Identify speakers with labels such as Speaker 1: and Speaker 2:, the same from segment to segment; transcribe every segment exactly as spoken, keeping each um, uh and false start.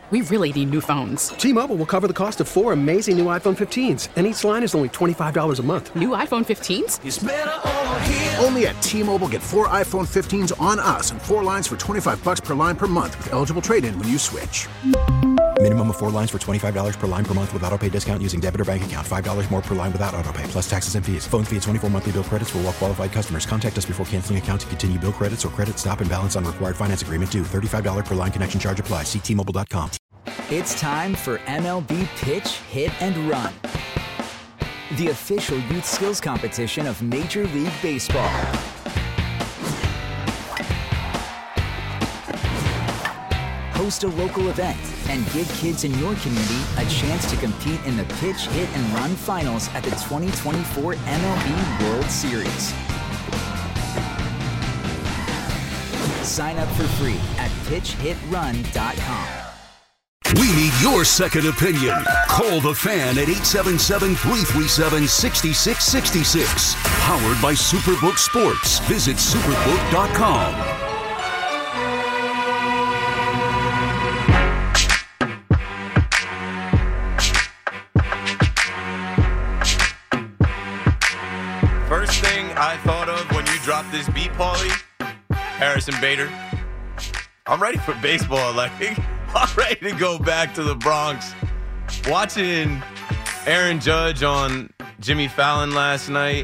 Speaker 1: We really need new phones.
Speaker 2: T-Mobile will cover the cost of four amazing new iPhone fifteens, and each line is only twenty-five dollars a month.
Speaker 1: New iPhone fifteens?
Speaker 3: It's better over here.
Speaker 4: Only at T-Mobile, get four iPhone fifteens on us and four lines for twenty-five dollars per line per month with eligible trade-in when you switch.
Speaker 5: Minimum of four lines for twenty-five dollars per line per month with autopay discount using debit or bank account. five dollars more per line without autopay, plus taxes and fees. Phone fee at twenty-four monthly bill credits for well-qualified customers. Contact us before canceling account to continue bill credits or credit stop and balance on required finance agreement due. thirty-five dollars per line connection charge applies. See T Mobile dot com.
Speaker 6: It's time for M L B Pitch, Hit, and Run, the official youth skills competition of Major League Baseball. Host a local event and give kids in your community a chance to compete in the Pitch, Hit, and Run finals at the twenty twenty-four M L B World Series. Sign up for free at pitch hit run dot com.
Speaker 7: We need your second opinion. Call the Fan at eight seven seven, three three seven, six six six six. Powered by Superbook Sports. Visit superbook dot com.
Speaker 8: First thing I thought of when you dropped this beat, Paulie, Harrison Bader. I'm ready for baseball. Like, I'm ready to go back to the Bronx. Watching Aaron Judge on Jimmy Fallon last night,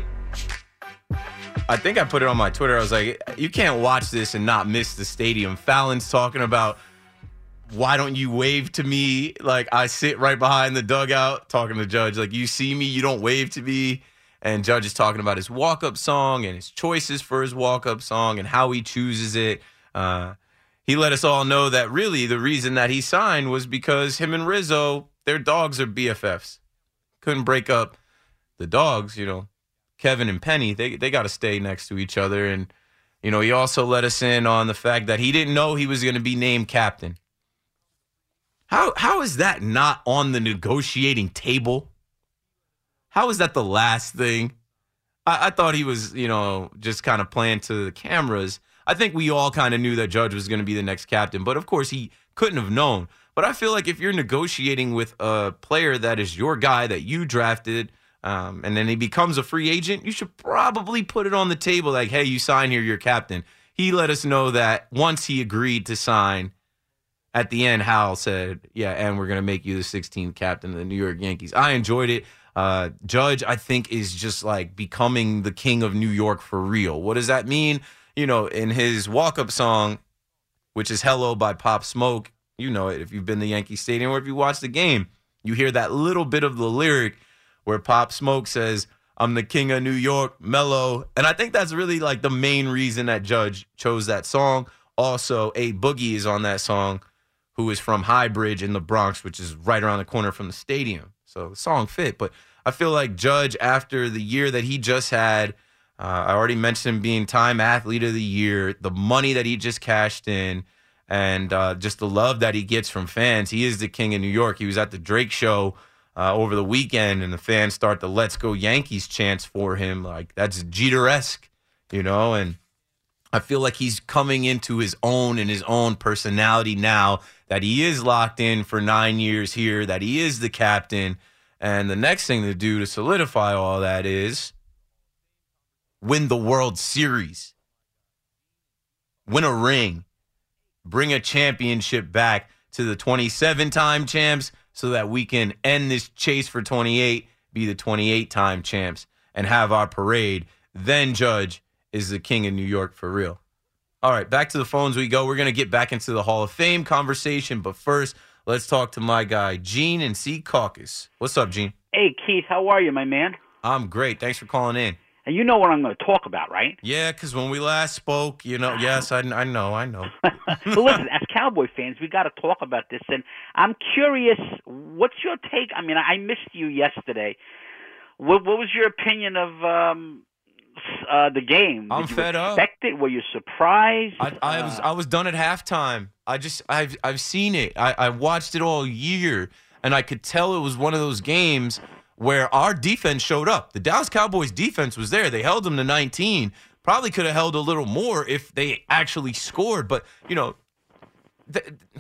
Speaker 8: I think I put it on my Twitter. I was like, you can't watch this and not miss the stadium. Fallon's talking about, why don't you wave to me? Like, I sit right behind the dugout talking to Judge. Like, you see me, you don't wave to me. And Judge is talking about his walk-up song and his choices for his walk-up song and how he chooses it. Uh, he let us all know that really the reason that he signed was because him and Rizzo, their dogs are B F Fs. Couldn't break up the dogs, you know. Kevin and Penny, they they got to stay next to each other. And, you know, he also let us in on the fact that he didn't know he was going to be named captain. How How is that not on the negotiating table? How is that the last thing? I, I thought he was, you know, just kind of playing to the cameras. I think we all kind of knew that Judge was going to be the next captain, but of course he couldn't have known. But I feel like if you're negotiating with a player that is your guy that you drafted, um, and then he becomes a free agent, you should probably put it on the table like, hey, you sign here, you're captain. He let us know that once he agreed to sign, at the end, Hal said, yeah, and we're going to make you the sixteenth captain of the New York Yankees. I enjoyed it. Uh, Judge, I think, is just like becoming the king of New York for real. What does that mean? You know, in his walk-up song, which is Hello by Pop Smoke, you know it if you've been to Yankee Stadium or if you watch the game, you hear that little bit of the lyric where Pop Smoke says, I'm the king of New York, mellow. And I think that's really like the main reason that Judge chose that song. Also, A Boogie is on that song, who is from High Bridge in the Bronx, which is right around the corner from the stadium. So the song fit. But I feel like Judge, after the year that he just had, uh, I already mentioned him being Time Athlete of the Year, the money that he just cashed in, and uh, just the love that he gets from fans. He is the king of New York. He was at the Drake show uh, over the weekend, and the fans start the Let's Go Yankees chants for him. Like, that's Jeter-esque, you know? And I feel like he's coming into his own and his own personality now that he is locked in for nine years here, that he is the captain. And the next thing to do to solidify all that is win the World Series. Win a ring. Bring a championship back to the twenty-seven-time champs so that we can end this chase for twenty-eight, be the twenty-eight-time champs, and have our parade. Then Judge is the king of New York for real. All right, back to the phones we go. We're going to get back into the Hall of Fame conversation, but first, let's talk to my guy, Gene in Sea Caucus. What's up, Gene?
Speaker 9: Hey, Keith, how are you, my man?
Speaker 8: I'm great. Thanks for calling in.
Speaker 9: And you know what I'm going to talk about, right?
Speaker 8: Yeah, because when we last spoke, you know, yes, I, I know, I know.
Speaker 9: But listen, as Cowboy fans, we got to talk about this, and I'm curious, what's your take? I mean, I missed you yesterday. What, what was your opinion of um, uh, the game?
Speaker 8: I'm
Speaker 9: Did you
Speaker 8: fed up.
Speaker 9: expect it? Were you surprised?
Speaker 8: I, I was I was done at halftime. I just I've I've seen it. I, I watched it all year, and I could tell it was one of those games where our defense showed up. The Dallas Cowboys defense was there. They held them to nineteen. Probably could have held a little more if they actually scored. But, you know, th-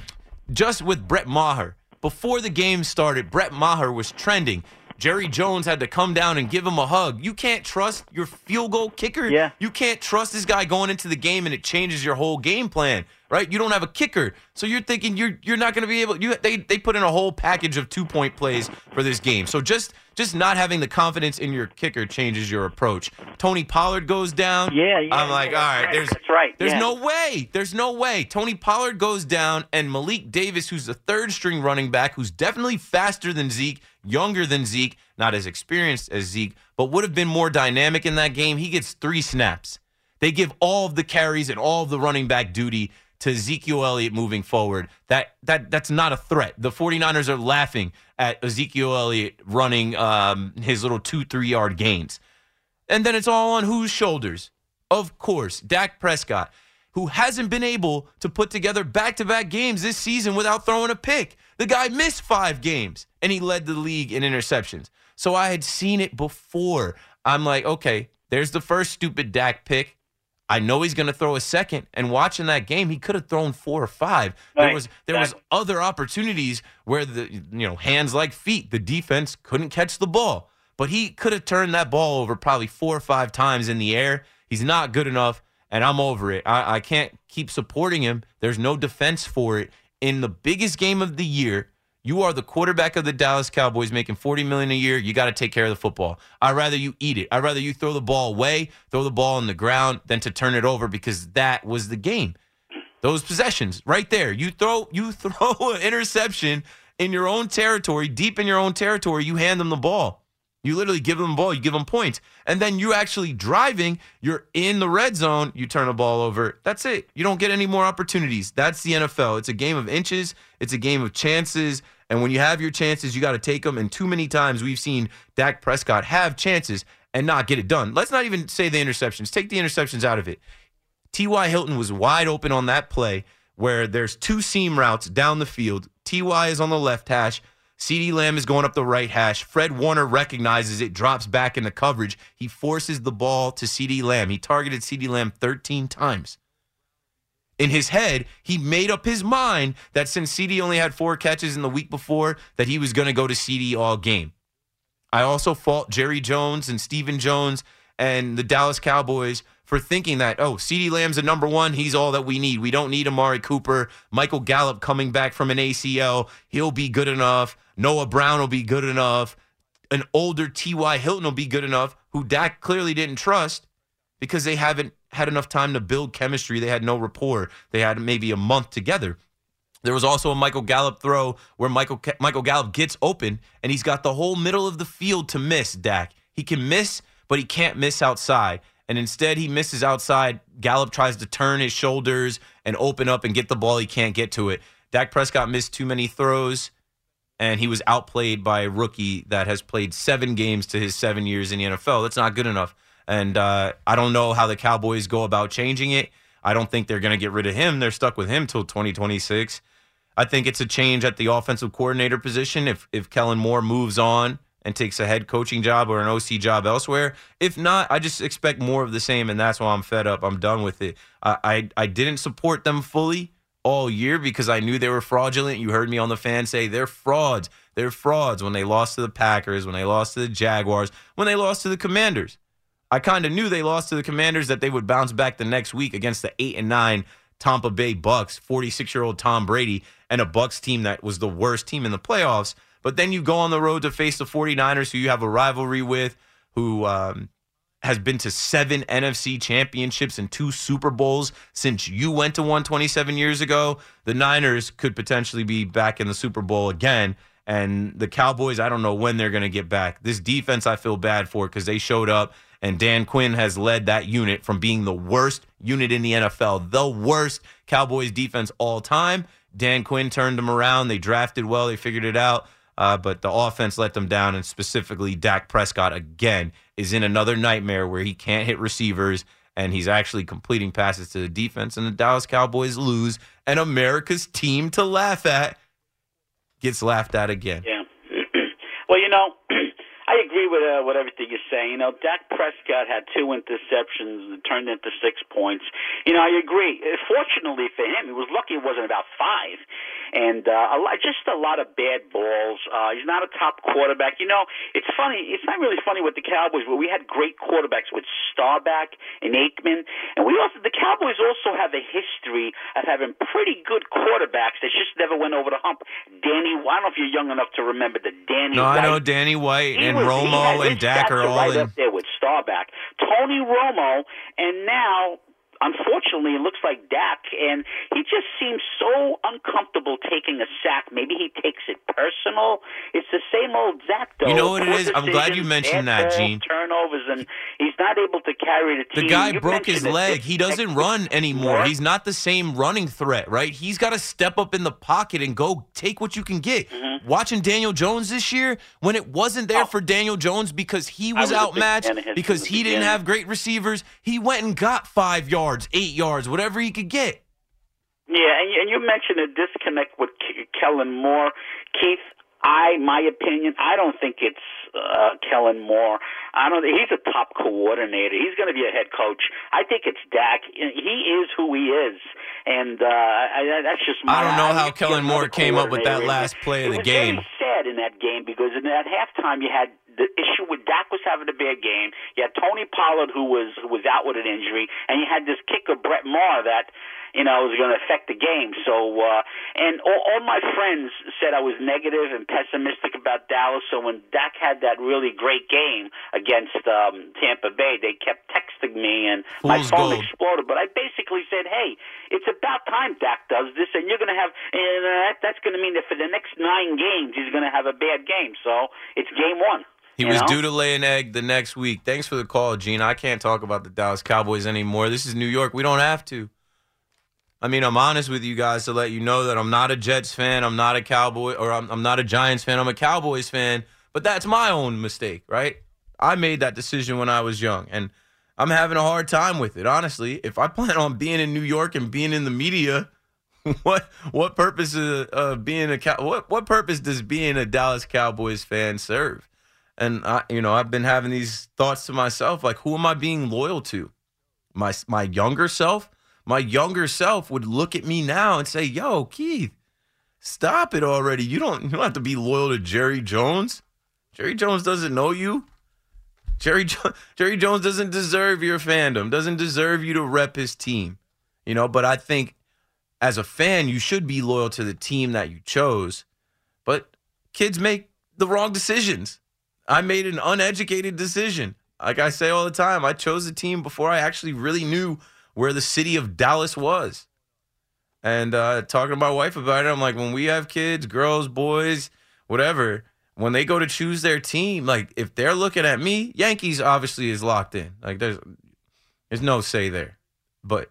Speaker 8: just with Brett Maher. Before the game started, Brett Maher was trending. Jerry Jones had to come down and give him a hug. You can't trust your field goal kicker.
Speaker 9: Yeah.
Speaker 8: You can't trust this guy going into the game, and it changes your whole game plan, right? You don't have a kicker, so you're thinking you're you're not going to be able. You they they put in a whole package of two point plays for this game. So just just not having the confidence in your kicker changes your approach. Tony Pollard goes down.
Speaker 9: Yeah, yeah.
Speaker 8: I'm like,
Speaker 9: yeah,
Speaker 8: all right, there's
Speaker 9: that's right.
Speaker 8: there's
Speaker 9: yeah.
Speaker 8: no way. There's no way. Tony Pollard goes down, and Malik Davis, who's the third string running back, who's definitely faster than Zeke, younger than Zeke, not as experienced as Zeke, but would have been more dynamic in that game. He gets three snaps. They give all of the carries and all of the running back duty to Ezekiel Elliott moving forward. That that that's not a threat. The 49ers are laughing at Ezekiel Elliott running um, his little two, three-yard gains. And then it's all on whose shoulders? Of course, Dak Prescott, who hasn't been able to put together back-to-back games this season without throwing a pick. The guy missed five games, and he led the league in interceptions. So I had seen it before. I'm like, okay, there's the first stupid Dak pick. I know he's going to throw a second. And watching that game, he could have thrown four or five.
Speaker 9: Right.
Speaker 8: There was there was other opportunities where the you know hands like feet, the defense couldn't catch the ball. But he could have turned that ball over probably four or five times in the air. He's not good enough, and I'm over it. I, I can't keep supporting him. There's no defense for it. In the biggest game of the year, you are the quarterback of the Dallas Cowboys making forty million dollars a year. You got to take care of the football. I'd rather you eat it. I'd rather you throw the ball away, throw the ball on the ground, than to turn it over, because that was the game. Those possessions right there. You throw you throw an interception in your own territory, deep in your own territory, you hand them the ball. You literally give them the ball, you give them points. And then you actually driving, you're in the red zone, you turn the ball over. That's it. You don't get any more opportunities. That's the N F L. It's a game of inches. It's a game of chances. And when you have your chances, you got to take them. And too many times we've seen Dak Prescott have chances and not get it done. Let's not even say the interceptions. Take the interceptions out of it. T Y. Hilton was wide open on that play where there's two seam routes down the field. T Y is on the left hash. CeeDee Lamb is going up the right hash. Fred Warner recognizes it, drops back into coverage. He forces the ball to CeeDee Lamb. He targeted CeeDee Lamb thirteen times. In his head, he made up his mind that since CeeDee only had four catches in the week before, that he was going to go to CeeDee all game. I also fault Jerry Jones and Stephen Jones and the Dallas Cowboys for thinking that, oh, CeeDee Lamb's a number one. He's all that we need. We don't need Amari Cooper. Michael Gallup coming back from an A C L. He'll be good enough. Noah Brown will be good enough. An older T Y. Hilton will be good enough, who Dak clearly didn't trust because they haven't had enough time to build chemistry. They had no rapport. They had maybe a month together. There was also a Michael Gallup throw where Michael Michael Gallup gets open, and he's got the whole middle of the field to miss, Dak. He can miss, but he can't miss outside. And instead, he misses outside. Gallup tries to turn his shoulders and open up and get the ball. He can't get to it. Dak Prescott missed too many throws, and he was outplayed by a rookie that has played seven games to his seven years in the N F L. That's not good enough. And uh, I don't know how the Cowboys go about changing it. I don't think they're going to get rid of him. They're stuck with him till twenty twenty-six. I think it's a change at the offensive coordinator position if if Kellen Moore moves on and takes a head coaching job or an O C job elsewhere. If not, I just expect more of the same, and that's why I'm fed up. I'm done with it. I I, I didn't support them fully all year because I knew they were fraudulent. You heard me on the fan say they're frauds. They're frauds when they lost to the Packers, when they lost to the Jaguars, when they lost to the Commanders. I kind of knew they lost to the Commanders that they would bounce back the next week against the eight and nine Tampa Bay Bucks, forty-six-year-old Tom Brady, and a Bucks team that was the worst team in the playoffs. But then you go on the road to face the 49ers, who you have a rivalry with, who um, has been to seven N F C championships and two Super Bowls since you went to one twenty-seven years ago. The Niners could potentially be back in the Super Bowl again. And the Cowboys, I don't know when they're going to get back. This defense I feel bad for because they showed up, and Dan Quinn has led that unit from being the worst unit in the N F L, the worst Cowboys defense all time. Dan Quinn turned them around. They drafted well. They figured it out. Uh, but the offense let them down, and specifically Dak Prescott, again, is in another nightmare where he can't hit receivers, and he's actually completing passes to the defense, and the Dallas Cowboys lose, and America's team to laugh at gets laughed at again.
Speaker 9: Yeah. Well, you know, I agree with uh, with everything you're saying. You know, Dak Prescott had two interceptions and turned into six points. You know, I agree. Fortunately for him, he was lucky it wasn't about five. And uh, a lot, just a lot of bad balls. Uh, he's not a top quarterback. You know, it's funny. It's not really funny with the Cowboys, but we had great quarterbacks with Staubach and Aikman. And we also, the Cowboys also have a history of having pretty good quarterbacks that just never went over the hump. Danny, I don't know if you're young enough to remember the Danny
Speaker 8: No,
Speaker 9: White.
Speaker 8: I know Danny White
Speaker 9: He
Speaker 8: and
Speaker 9: was-
Speaker 8: Romo
Speaker 9: he had
Speaker 8: and
Speaker 9: his
Speaker 8: Dak are
Speaker 9: stats
Speaker 8: all
Speaker 9: right
Speaker 8: in.
Speaker 9: up there with Staubach. Tony Romo, and now, unfortunately, it looks like Dak, and he just seems so uncomfortable taking a sack. Maybe he takes it personal. It's the same old Dak, though.
Speaker 8: You know what it
Speaker 9: Poor
Speaker 8: is? I'm glad you
Speaker 9: decisions,
Speaker 8: mentioned
Speaker 9: bad
Speaker 8: that,
Speaker 9: balls,
Speaker 8: Gene.
Speaker 9: Turnovers, and he's not able to carry the
Speaker 8: The
Speaker 9: team.
Speaker 8: guy
Speaker 9: You
Speaker 8: broke his
Speaker 9: mentioned it.
Speaker 8: leg. He doesn't run anymore. He's not the same running threat, right? He's got to step up in the pocket and go take what you can get.
Speaker 9: Mm-hmm.
Speaker 8: Watching Daniel Jones this year, when it wasn't there for Daniel Jones because he was,
Speaker 9: was a big
Speaker 8: outmatched,
Speaker 9: fan of his
Speaker 8: because
Speaker 9: from the
Speaker 8: he didn't
Speaker 9: beginning.
Speaker 8: have great receivers, he went and got five yards, eight yards, whatever he could get.
Speaker 9: Yeah, and you, and you mentioned a disconnect with K- Kellen Moore. Keith, I, my opinion, I don't think it's uh, Kellen Moore. I don't. He's a top coordinator. He's going to be a head coach. I think it's Dak. He is who he is, and uh, I, that's just my.
Speaker 8: I don't know how
Speaker 9: think
Speaker 8: Kellen
Speaker 9: another
Speaker 8: Moore came up with that
Speaker 9: coordinator.
Speaker 8: last play of the
Speaker 9: It was
Speaker 8: game.
Speaker 9: very sad in that game because in that halftime you had the issue with Dak was having a bad game. You had Tony Pollard who was who was out with an injury, and you had this kicker Brett Maher that. You know, it was going to affect the game. So, uh, and all, all my friends said I was negative and pessimistic about Dallas. So when Dak had that really great game against um, Tampa Bay, they kept texting me, and my
Speaker 8: Fool's
Speaker 9: phone
Speaker 8: gold.
Speaker 9: exploded. But I basically said, hey, it's about time Dak does this, and you're going to have, and uh, that, that's going to mean that for the next nine games, he's going to have a bad game. So it's game one.
Speaker 8: He
Speaker 9: you
Speaker 8: was
Speaker 9: know?
Speaker 8: due to lay an egg the next week. Thanks for the call, Gene. I can't talk about the Dallas Cowboys anymore. This is New York. We don't have to. I mean, I'm honest with you guys to let you know that I'm not a Jets fan. I'm not a Cowboy, or I'm, I'm not a Giants fan. I'm a Cowboys fan. But that's my own mistake, right? I made that decision when I was young, and I'm having a hard time with it, honestly. If I plan on being in New York and being in the media, what what purpose of uh, being a cow- what what purpose does being a Dallas Cowboys fan serve? And I, you know, I've been having these thoughts to myself, like, who am I being loyal to? My my younger self. My younger self would look at me now and say, yo, Keith, stop it already. You don't, you don't have to be loyal to Jerry Jones. Jerry Jones doesn't know you. Jerry, jo- Jerry Jones doesn't deserve your fandom, doesn't deserve you to rep his team. You know, but I think as a fan, you should be loyal to the team that you chose. But kids make the wrong decisions. I made an uneducated decision. Like I say all the time, I chose a team before I actually really knew where the city of Dallas was. And uh, talking to my wife about it, I'm like, when we have kids, girls, boys, whatever, when they go to choose their team, like, if they're looking at me, Yankees obviously is locked in. Like, there's there's no say there. But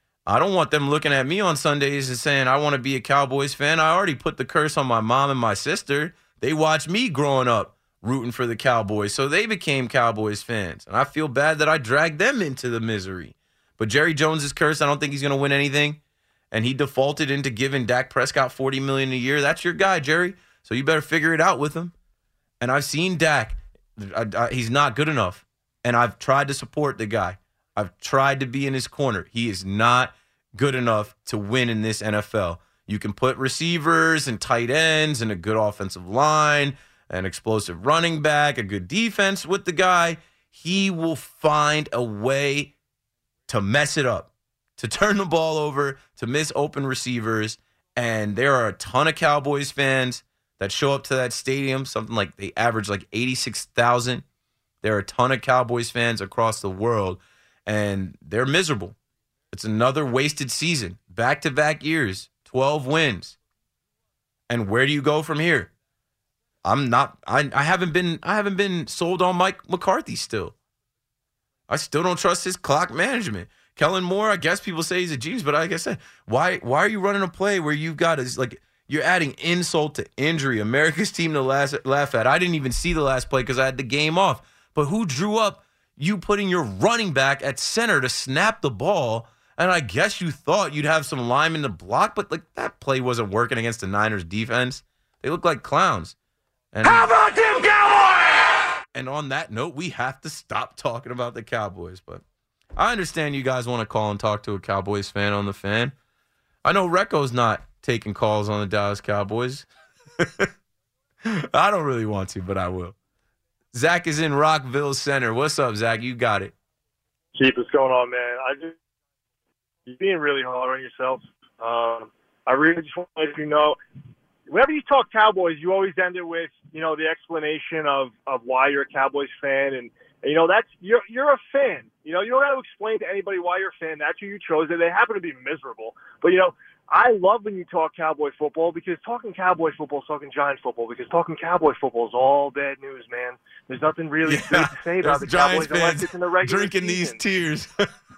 Speaker 8: I don't want them looking at me on Sundays and saying, I want to be a Cowboys fan. I already put the curse on my mom and my sister. They watched me growing up rooting for the Cowboys, so they became Cowboys fans. And I feel bad that I dragged them into the misery. But Jerry Jones is cursed. I don't think he's going to win anything. And he defaulted into giving Dak Prescott forty million dollars a year. That's your guy, Jerry. So you better figure it out with him. And I've seen Dak. I, I, he's not good enough. And I've tried to support the guy. I've tried to be in his corner. He is not good enough to win in this N F L. You can put receivers and tight ends and a good offensive line, an explosive running back, a good defense with the guy. He will find a way to mess it up, to turn the ball over, to miss open receivers. And there are a ton of Cowboys fans that show up to that stadium, something like they average like eighty-six thousand. There are a ton of Cowboys fans across the world, and they're miserable. It's another wasted season, back-to-back years, twelve wins. And where do you go from here? I'm not I, I haven't been I haven't been sold on Mike McCarthy still. I still don't trust his clock management. Kellen Moore, I guess people say he's a genius, but like I said, why why are you running a play where you've got is like you're adding insult to injury? America's team to last, laugh at. I didn't even see the last play because I had the game off. But who drew up you putting your running back at center to snap the ball? And I guess you thought you'd have some linemen to block, but like that play wasn't working against the Niners defense. They look like clowns. And
Speaker 3: how about them Cowboys?
Speaker 8: And on that note, we have to stop talking about the Cowboys. But I understand you guys want to call and talk to a Cowboys fan on the Fan. I know Recco's not taking calls on the Dallas Cowboys. I don't really want to, but I will. Zach is in Rockville Center. What's up, Zach? You got it.
Speaker 3: Keep what's going on, man. I just you're being really hard on yourself. Um, I really just want to let you know, whenever you talk Cowboys, you always end it with, you know, the explanation of, of why you're a Cowboys fan, and, and you know that's you're you're a fan. You know, you don't got to explain to anybody why you're a fan. That's who you chose. They happen to be miserable, but you know. I love when you talk Cowboy football because talking Cowboy football is talking Giant football because talking Cowboy football is all bad news, man. There's nothing really yeah, good to say about the Cowboys unless it's in the regular
Speaker 8: drinking
Speaker 3: season.
Speaker 8: These tears.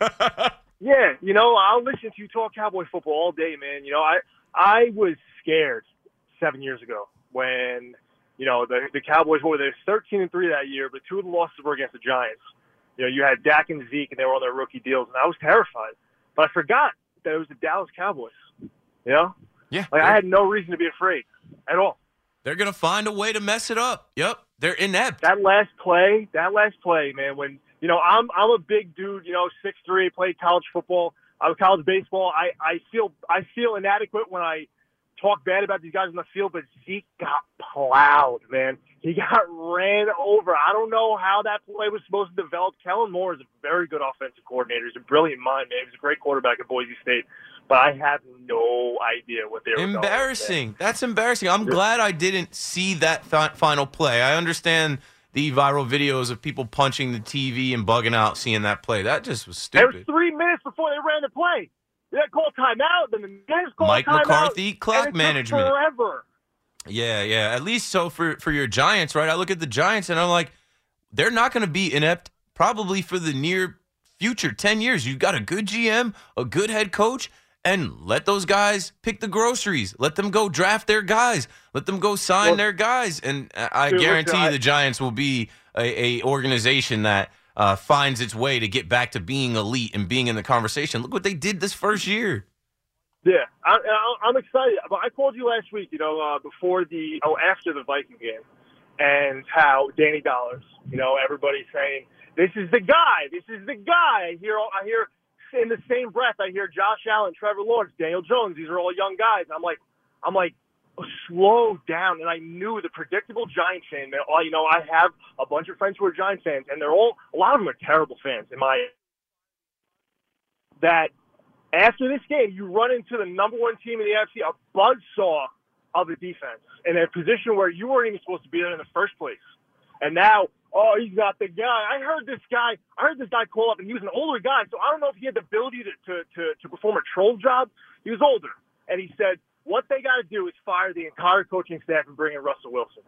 Speaker 3: Yeah, you know, I'll listen to you talk Cowboy football all day, man. You know, I I was scared seven years ago when, you know, the the Cowboys were they thirteen and three that year, but two of the losses were against the Giants. You know, you had Dak and Zeke, and they were on their rookie deals, and I was terrified. But I forgot that it was the Dallas Cowboys. You know?
Speaker 8: Yeah.
Speaker 3: Like, I had no reason to be afraid at all.
Speaker 8: They're going to find a way to mess it up. Yep. They're inept.
Speaker 3: That last play, that last play, man, when, you know, I'm I'm a big dude, you know, six three, played college football, I was college baseball. I, I feel I feel inadequate when I talk bad about these guys on the field, but Zeke got plowed, man. He got ran over. I don't know how that play was supposed to develop. Kellen Moore is a very good offensive coordinator. He's a brilliant mind, man. He's a great quarterback at Boise State. But I have no idea what they were going.
Speaker 8: Embarrassing. That's embarrassing. I'm glad I didn't see that th- final play. I understand the viral videos of people punching the T V and bugging out seeing that play. That just was stupid.
Speaker 3: There was three minutes before they ran the play. They had called timeout. Then the Niners called
Speaker 8: Mike
Speaker 3: timeout.
Speaker 8: McCarthy, clock
Speaker 3: and it
Speaker 8: management.
Speaker 3: took forever.
Speaker 8: Yeah, yeah. At least so for, for your Giants, right? I look at the Giants and I'm like, they're not going to be inept probably for the near future, ten years. You've got a good G M, a good head coach, and let those guys pick the groceries. Let them go draft their guys. Let them go sign well, their guys. And I
Speaker 3: dude,
Speaker 8: guarantee
Speaker 3: listen,
Speaker 8: you
Speaker 3: I,
Speaker 8: the Giants will be a, a organization that uh, finds its way to get back to being elite and being in the conversation. Look what they did this first year.
Speaker 3: Yeah, I, I, I'm excited. But I called you last week, you know, uh, before the, oh, after the Viking game, and how Danny Dollars, you know, everybody's saying, this is the guy, this is the guy. I hear, I hear in the same breath, I hear Josh Allen, Trevor Lawrence, Daniel Jones. These are all young guys. I'm like, I'm like, slow down. And I knew the predictable Giant fan, man. You know, I have a bunch of friends who are Giant fans, and they're all, a lot of them are terrible fans, in my, that after this game, you run into the number one team in the A F C, a buzzsaw of a defense, in a position where you weren't even supposed to be there in the first place. And now, oh, he's not the guy. I heard this guy. I heard this guy call up, and he was an older guy. So I don't know if he had the ability to to to, to perform a troll job. He was older, and he said what they got to do is fire the entire coaching staff and bring in Russell Wilson.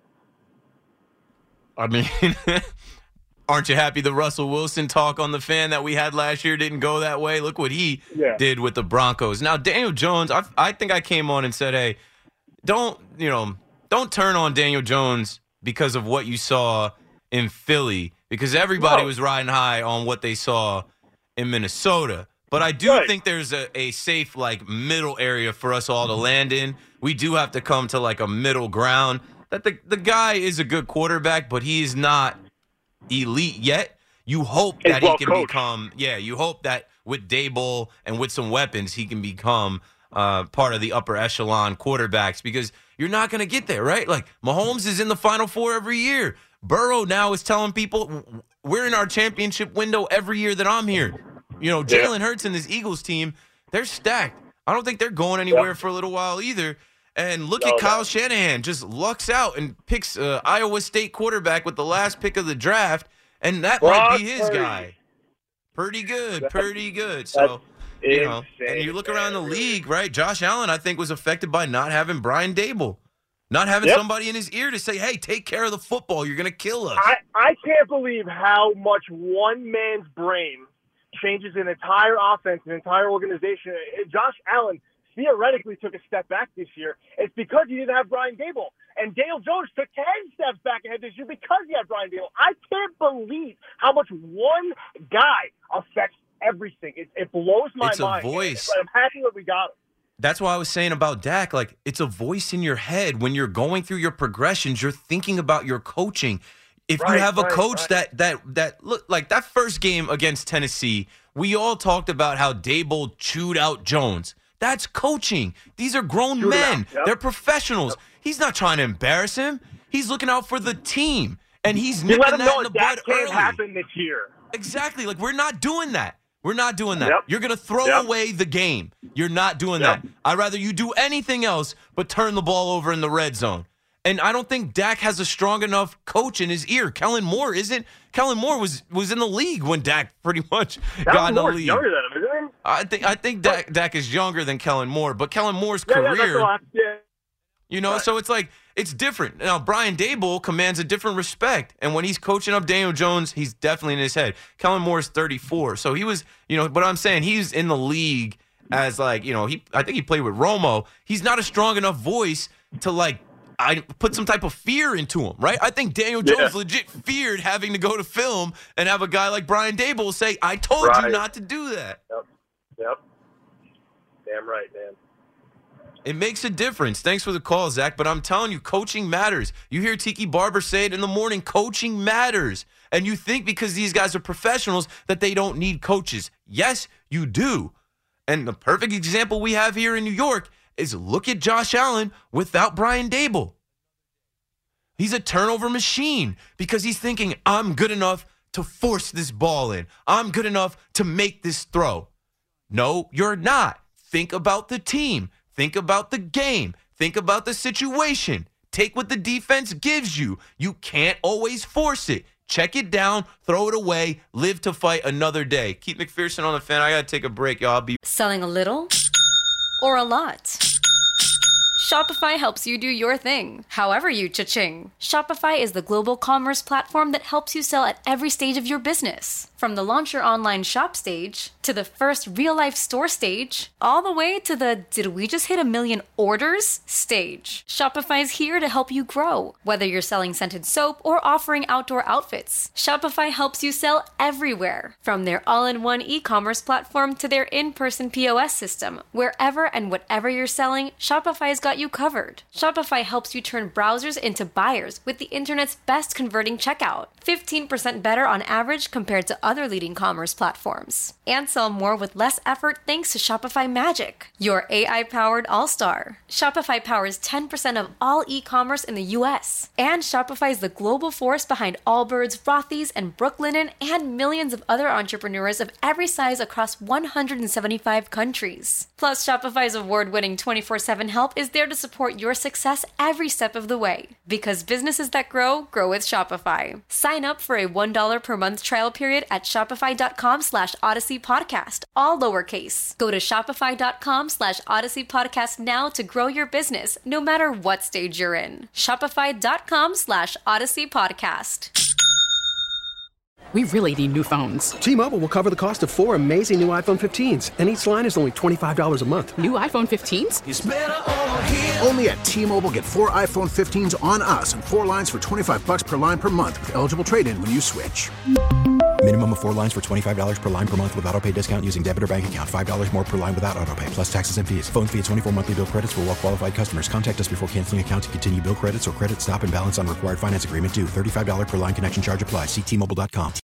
Speaker 8: I mean, aren't you happy the Russell Wilson talk on the Fan that we had last year didn't go that way? Look what he
Speaker 3: yeah.
Speaker 8: did with the Broncos. Now, Daniel Jones, I, I think I came on and said, hey, don't, you know, don't turn on Daniel Jones because of what you saw in Philly, because everybody
Speaker 3: no.
Speaker 8: was riding high on what they saw in Minnesota. But I do
Speaker 3: right.
Speaker 8: think there's a, a safe, like, middle area for us all to land in. We do have to come to, like, a middle ground. That the, the guy is a good quarterback, but he is not elite yet. You hope that
Speaker 3: well
Speaker 8: he can
Speaker 3: coached.
Speaker 8: become, yeah, you hope that with Daboll and with some weapons, he can become uh, part of the upper echelon quarterbacks, because you're not going to get there, right? Like, Mahomes is in the Final Four every year. Burrow now is telling people we're in our championship window every year that I'm here. You know, Jalen yeah. Hurts and this Eagles team, they're stacked. I don't think they're going anywhere yeah. for a little while either. And look no, at Kyle no. Shanahan, just lucks out and picks uh, Iowa State quarterback with the last pick of the draft, and that
Speaker 3: Brock
Speaker 8: might be his
Speaker 3: Purdy.
Speaker 8: guy. Pretty good, pretty good. So,
Speaker 3: That's
Speaker 8: you know,
Speaker 3: insane,
Speaker 8: and you look
Speaker 3: man.
Speaker 8: around the league, right? Josh Allen, I think, was affected by not having Brian Daboll, not having
Speaker 3: yep.
Speaker 8: somebody in his ear to say, hey, take care of the football. You're going to kill us.
Speaker 3: I, I can't believe how much one man's brain changes an entire offense, an entire organization. Josh Allen theoretically took a step back this year. It's because he didn't have Brian Daboll. And Daniel Jones took ten steps back ahead this year because he had Brian Daboll. I can't believe how much one guy affects everything. It, it blows my
Speaker 8: it's
Speaker 3: mind.
Speaker 8: It's a voice.
Speaker 3: I'm happy that we got him.
Speaker 8: That's why I was saying about Dak, like, it's a voice in your head. When you're going through your progressions, you're thinking about your coaching. if
Speaker 3: Right,
Speaker 8: you have a
Speaker 3: right,
Speaker 8: coach
Speaker 3: right.
Speaker 8: that that that look like that first game against Tennessee, we all talked about how Daboll chewed out Jones. That's coaching. These are grown
Speaker 3: Chewed him
Speaker 8: men.
Speaker 3: out. Yep.
Speaker 8: They're professionals. Yep. He's not trying to embarrass him. He's looking out for the team, and he's
Speaker 3: You
Speaker 8: nipping
Speaker 3: let him
Speaker 8: that
Speaker 3: know
Speaker 8: in the
Speaker 3: that
Speaker 8: bud
Speaker 3: can't
Speaker 8: early.
Speaker 3: happen this year.
Speaker 8: Exactly. Like, we're not doing that. We're not doing that.
Speaker 3: Yep.
Speaker 8: You're going to throw
Speaker 3: Yep.
Speaker 8: away the game. You're not doing
Speaker 3: Yep.
Speaker 8: that. I'd rather you do anything else but turn the ball over in the red zone. And I don't think Dak has a strong enough coach in his ear. Kellen Moore isn't. Kellen Moore was was in the league when Dak pretty much got
Speaker 3: Kellen
Speaker 8: in the
Speaker 3: Moore's
Speaker 8: league.
Speaker 3: younger than him, isn't he?
Speaker 8: I think I think Dak, Dak is younger than Kellen Moore, but Kellen Moore's
Speaker 3: Yeah, yeah,
Speaker 8: career,
Speaker 3: that's a lot. Yeah.
Speaker 8: you know,
Speaker 3: Right.
Speaker 8: so it's like it's different. Now Brian Daboll commands a different respect, and when he's coaching up Daniel Jones, he's definitely in his head. Kellen Moore's thirty-four, so he was, you know, but I'm saying he's in the league as like, you know, he I think he played with Romo. He's not a strong enough voice to like I put some type of fear into him, right? I think Daniel
Speaker 3: Yeah.
Speaker 8: Jones legit feared having to go to film and have a guy like Brian Daboll say, "I told
Speaker 3: Right.
Speaker 8: you not to do that."
Speaker 3: Yep. Yep. Damn right, man.
Speaker 8: It makes a difference. Thanks for the call, Zach. But I'm telling you, coaching matters. You hear Tiki Barber say it in the morning, coaching matters. And you think because these guys are professionals that they don't need coaches. Yes, you do. And the perfect example we have here in New York is look at Josh Allen without Brian Daboll. He's a turnover machine because he's thinking, I'm good enough to force this ball in. I'm good enough to make this throw. No, you're not. Think about the team. Think about the game. Think about the situation. Take what the defense gives you. You can't always force it. Check it down, throw it away, live to fight another day. Keith McPherson on the Fan. I got to take a break, y'all. I'll be
Speaker 10: Selling a little or a lot? Shopify helps you do your thing, however you cha-ching. Shopify is the global commerce platform that helps you sell at every stage of your business. From the launch your online shop stage, to the first real-life store stage, all the way to the did we just hit a million orders stage. Shopify's here to help you grow. Whether you're selling scented soap or offering outdoor outfits, Shopify helps you sell everywhere. From their all-in-one e-commerce platform to their in-person P O S system, wherever and whatever you're selling, Shopify's got you covered. Shopify helps you turn browsers into buyers with the internet's best converting checkout. fifteen percent better on average compared to other leading commerce platforms. And sell more with less effort thanks to Shopify Magic, your A I-powered all-star. Shopify powers ten percent of all e-commerce in the U S. And Shopify is the global force behind Allbirds, Rothy's, and Brooklinen, and millions of other entrepreneurs of every size across one hundred seventy-five countries. Plus, Shopify's award-winning twenty-four seven help is there to support your success every step of the way. Because businesses that grow, grow with Shopify. Sign up for a one dollar per month trial period at shopify.com slash Odyssey Podcast, all lowercase. Go to shopify.com slash Odyssey Podcast now to grow your business, no matter what stage you're in. Shopify.com slash Odyssey Podcast.
Speaker 1: We really need new phones.
Speaker 2: T-Mobile will cover the cost of four amazing new iPhone fifteens, and each line is only twenty-five dollars a month.
Speaker 1: New iPhone fifteens?
Speaker 4: It's better over here. Only at T-Mobile, get four iPhone fifteens on us and four lines for twenty-five bucks per line per month with eligible trade-in when you switch.
Speaker 5: Minimum of four lines for twenty-five dollars per line per month with autopay discount using debit or bank account. five dollars more per line without autopay, plus taxes and fees. Phone fee at twenty-four monthly bill credits for well-qualified customers. Contact us before canceling account to continue bill credits or credit stop and balance on required finance agreement due. thirty-five dollars per line connection charge applies. See T Mobile dot com.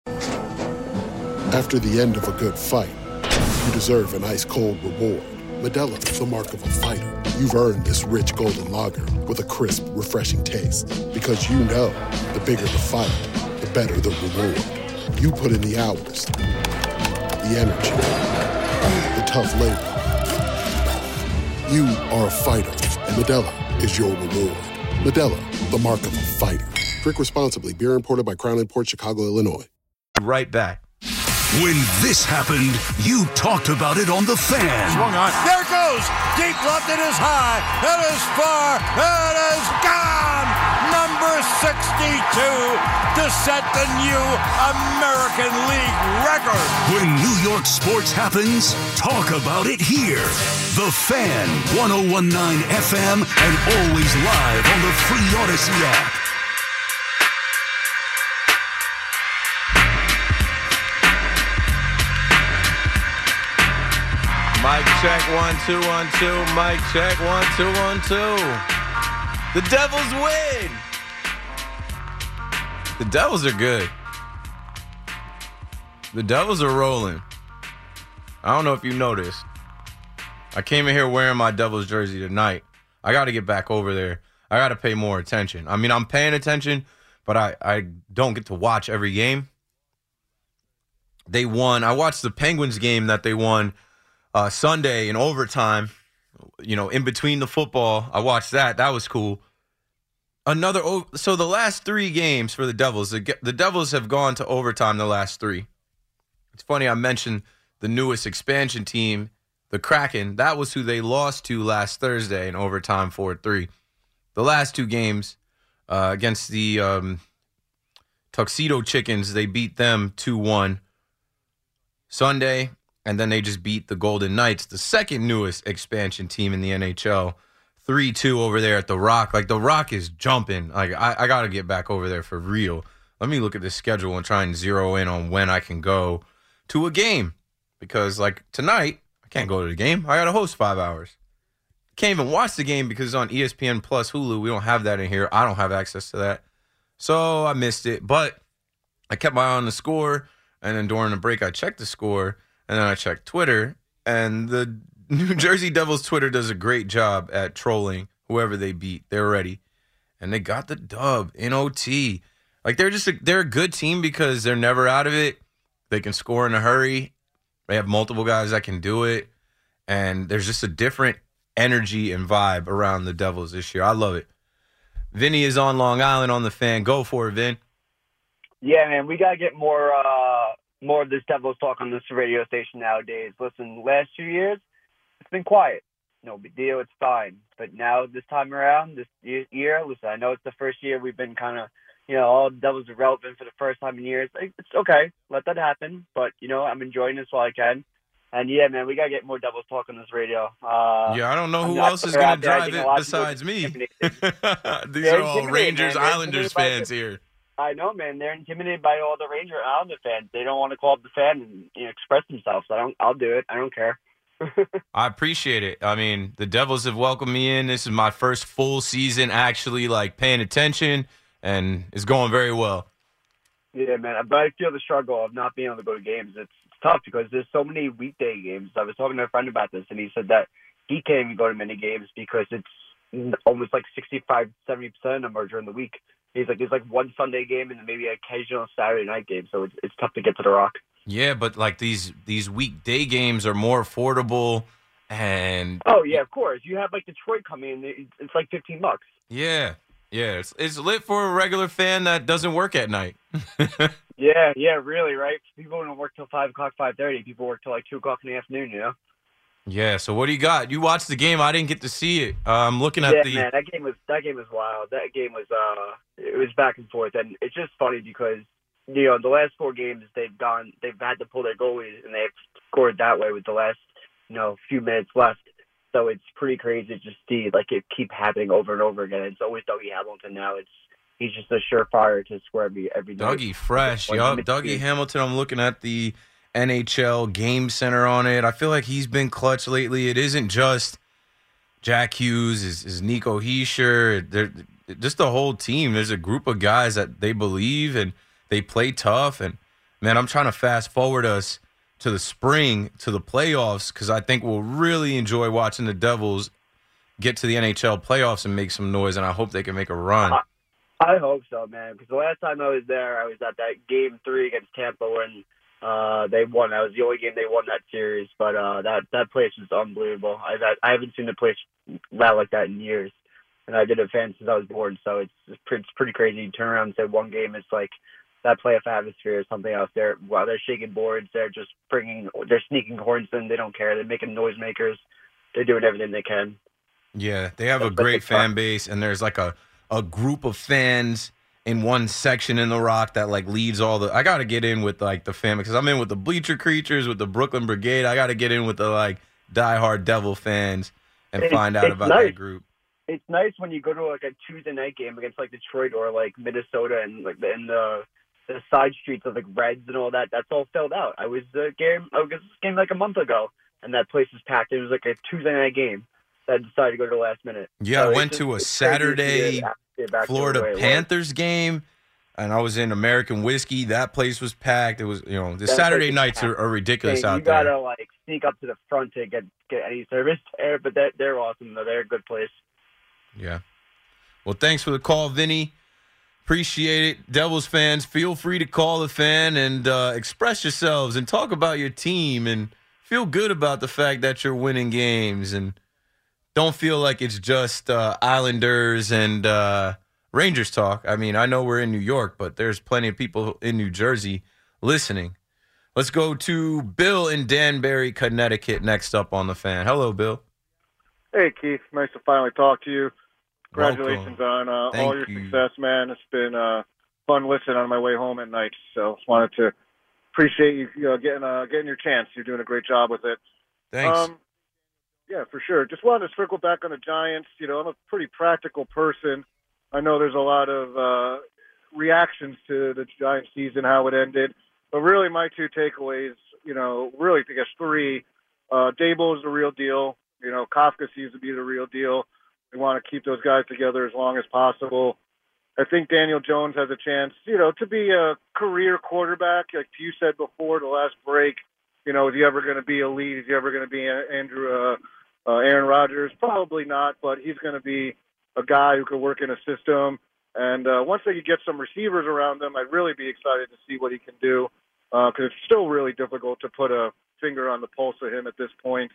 Speaker 11: After the end of a good fight, you deserve an ice-cold reward. Modelo is the mark of a fighter. You've earned this rich golden lager with a crisp, refreshing taste. Because you know, the bigger the fight, the better the reward. You put in the hours, the energy, the tough labor. You are a fighter, and Modelo is your reward. Modelo, the mark of a fighter. Drink responsibly. Beer imported by Crown Imports, Chicago, Illinois.
Speaker 8: right back.
Speaker 7: When this happened, you talked about it on The Fan.
Speaker 12: Swung on. There it goes. Deep left. It is high. It is far. It is gone. Number sixty-two to set the new American League record.
Speaker 7: When New York sports happens, talk about it here. The Fan, one oh one point nine F M, and always live on the free Odyssey app.
Speaker 8: Mic check, one, two, one, two. Mic check, one, two, one, two. The Devils win. The Devils are good. The Devils are rolling. I don't know if you noticed. I came in here wearing my Devils jersey tonight. I got to get back over there. I got to pay more attention. I mean, I'm paying attention, but I, I don't get to watch every game. They won. I watched the Penguins game that they won uh, Sunday in overtime. You know, in between the football, I watched that. That was cool. Another. So the last three games for the Devils, the, the Devils have gone to overtime the last three. It's funny I mentioned the newest expansion team, the Kraken. That was who they lost to last Thursday in overtime four three. The last two games uh, against the um, Tuxedo Chickens, they beat them two one Sunday, and then they just beat the Golden Knights, the second newest expansion team in the N H L, three two over there at the Rock. Like, the Rock is jumping. Like, I, I got to get back over there for real. Let me look at this schedule and try and zero in on when I can go to a game. Because, like, tonight, I can't go to the game. I got to host five hours. Can't even watch the game because it's on E S P N Plus Hulu. We don't have that in here. I don't have access to that. So I missed it. But I kept my eye on the score. And then during the break, I checked the score. And then I checked Twitter. And the New Jersey Devils Twitter does a great job at trolling whoever they beat. They're ready. And they got the dub in O T. Like, they're just a, they're a good team because they're never out of it. They can score in a hurry. They have multiple guys that can do it. And there's just a different energy and vibe around the Devils this year. I love it. Vinny is on Long Island on the Fan. Go for it, Vin.
Speaker 13: Yeah, man, we got to get more uh, more of this Devils talk on this radio station nowadays. Listen, last few years, it's been quiet. No big deal. It's fine. But now this time around, this year, listen, I know it's the first year we've been kind of, you know, all the Devils are relevant for the first time in years. It's okay. Let that happen. But, you know, I'm enjoying this while I can. And, yeah, man, we got to get more Devils talk on this radio. Uh,
Speaker 8: yeah, I don't know who
Speaker 13: I'm
Speaker 8: else is going to drive
Speaker 13: there.
Speaker 8: it besides me. These
Speaker 13: They're
Speaker 8: are all Rangers, Islanders fans here.
Speaker 13: I know, man. They're intimidated by all the Ranger and Islander fans. They don't want to call up the fan and, you know, express themselves. I don't. I'll do it. I don't care.
Speaker 8: I appreciate it. I mean, the Devils have welcomed me in. This is my first full season actually, like, paying attention, and it's going very well.
Speaker 13: Yeah, man. But I feel the struggle of not being able to go to games. It's, it's tough because there's so many weekday games. I was talking to a friend about this, and he said that he can't even go to many games because it's almost like sixty-five, seventy percent of them are during the week. He's like, there's like one Sunday game and maybe an occasional Saturday night game, so it's it's tough to get to the Rock.
Speaker 8: Yeah, but like these these weekday games are more affordable, and
Speaker 13: oh yeah, of course. You have like Detroit coming in, it's like fifteen bucks.
Speaker 8: Yeah, yeah, it's it's lit for a regular fan that doesn't work at night.
Speaker 13: yeah, yeah, really, right? People don't work till five o'clock, five thirty. People work till like two o'clock in the afternoon, you know.
Speaker 8: Yeah, so what do you got? You watched the game. I didn't get to see it. Uh, I'm looking at
Speaker 13: yeah,
Speaker 8: the.
Speaker 13: Yeah, man, that game was that game was wild. That game was uh, it was back and forth, and it's just funny because you know the last four games they've gone, they've had to pull their goalies, and they've scored that way with the last you know few minutes left. So it's pretty crazy to just see like it keep happening over and over again. It's always Dougie Hamilton now. It's he's just a surefire to score every every night.
Speaker 8: Dougie fresh, yup. Dougie Hamilton. I'm looking at the N H L Game Center on it. I feel like he's been clutch lately. It isn't just Jack Hughes, is, is Nico Hischier. They're just the whole team. There's a group of guys that they believe and they play tough. And, man, I'm trying to fast forward us to the spring, to the playoffs, because I think we'll really enjoy watching the Devils get to the N H L playoffs and make some noise, and I hope they can make a run.
Speaker 13: I, I hope so, man, because the last time I was there, I was at that game three against Tampa when – Uh, they won. That was the only game they won that series. But uh, that that place was unbelievable. I've had, I haven't seen a place loud like that in years, and I've been a fan since I was born. So it's it's pretty, it's pretty crazy. You turn around and say one game, it's like that playoff atmosphere is something else. There, while they're shaking boards, they're just bringing, they're sneaking horns in. They don't care. They're making noisemakers. They're doing everything they can.
Speaker 8: Yeah, they have a great fan base, and there's like a a group of fans in one section in the Rock that like leads all the. I got to get in with like the family because I'm in with the Bleacher Creatures, with the Brooklyn Brigade. I got to get in with the like diehard Devil fans and
Speaker 13: it's,
Speaker 8: find out about
Speaker 13: nice.
Speaker 8: that group.
Speaker 13: It's nice when you go to like a Tuesday night game against like Detroit or like Minnesota and like the, in the the side streets of like Reds and all that. That's all filled out. I was the game. I was this game like a month ago, and that place was packed. It was like a Tuesday night game that I decided to go to the last minute.
Speaker 8: Yeah,
Speaker 13: so
Speaker 8: I went to a Saturday Florida Panthers game and I was in American Whiskey. That place was packed. It was, you know, the
Speaker 13: That
Speaker 8: Saturday
Speaker 13: place is
Speaker 8: nights are,
Speaker 13: packed.
Speaker 8: are ridiculous
Speaker 13: Hey,
Speaker 8: out
Speaker 13: you
Speaker 8: there.
Speaker 13: gotta like sneak up to the front to get get any service there, but they're, they're awesome though. They're a good place.
Speaker 8: Yeah. Well, thanks for the call, Vinny. Appreciate it. Devils fans, feel free to call the fan and uh, express yourselves and talk about your team and feel good about the fact that you're winning games and don't feel like it's just uh, Islanders and uh, Rangers talk. I mean, I know we're in New York, but there's plenty of people in New Jersey listening. Let's go to Bill in Danbury, Connecticut, next up on the fan. Hello, Bill.
Speaker 14: Hey, Keith. Nice to finally talk to you. Congratulations
Speaker 8: Welcome.
Speaker 14: on uh,
Speaker 8: Thank
Speaker 14: all your
Speaker 8: you.
Speaker 14: success, man. It's been uh, fun listening on my way home at night. So just wanted to appreciate you, you know, getting uh, getting your chance. You're doing a great job with it.
Speaker 8: Thanks.
Speaker 14: Um, yeah, for sure. Just wanted to circle back on the Giants. You know, I'm a pretty practical person. I know there's a lot of uh, reactions to the Giants season, how it ended. But really my two takeaways, you know, really I guess three. Uh, Dable is the real deal. You know, Kafka seems to be the real deal. We want to keep those guys together as long as possible. I think Daniel Jones has a chance, you know, to be a career quarterback. Like you said before, the last break, you know, is he ever going to be elite? Is he ever going to be Andrew, uh, uh, Aaron Rodgers? Probably not, but he's going to be a guy who could work in a system. And uh, once they could get some receivers around them, I'd really be excited to see what he can do because uh, it's still really difficult to put a finger on the pulse of him at this point.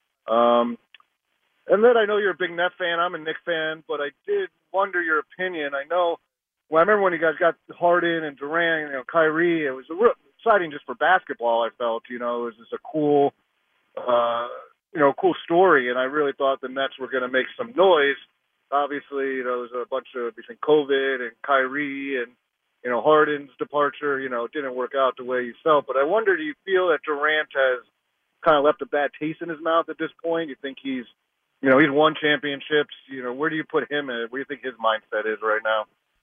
Speaker 14: Um, And then I know you're a big Net fan. I'm a Knicks fan, but I did wonder your opinion. I know, well, I remember when you guys got Harden and Durant, you know, Kyrie. It was a real exciting just for basketball. I felt, you know, it was just a cool, uh, you know, cool story. And I really thought the Nets were going to make some noise. Obviously, you know, there was a bunch of between COVID and Kyrie and you know Harden's departure. You know, it didn't work out the way you felt. But I wonder, do you feel that Durant has kind of left a bad taste in his mouth at this point? You think he's You know, he's won championships. You know, where do you put him in? Where do you think his mindset is right now?